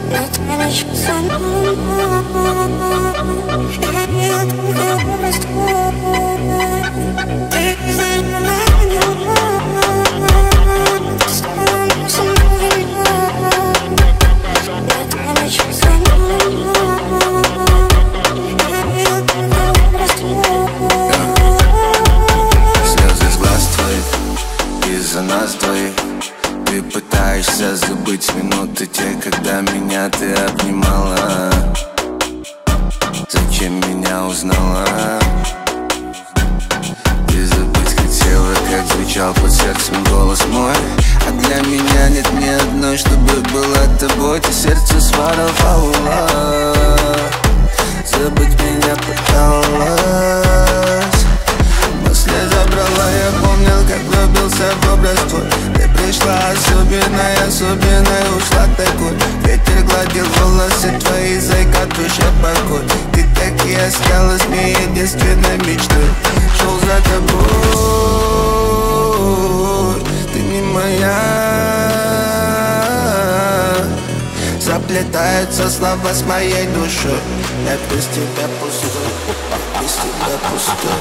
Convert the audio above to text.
Из-за нас двоих ты пытаешься забыть минуты те, когда меня ты обнимала. Зачем меня узнала? Ты забыть хотела, как звучал под сердцем голос мой. А для меня нет ни одной, чтобы была тобой. Ты сердце своровала, забыть меня пыталась. Мысли забрала, я помнил, как влюбился в образ твой. Ты пришла особенная, особенная, ушла такой. Ветер гладил волосы твои, зайка, душа покой. Ты так и осталась мне единственной мечтой. Шел за тобой, ты не моя. Заплетаются слова с моей душой. Я без тебя пустой, без тебя пустой.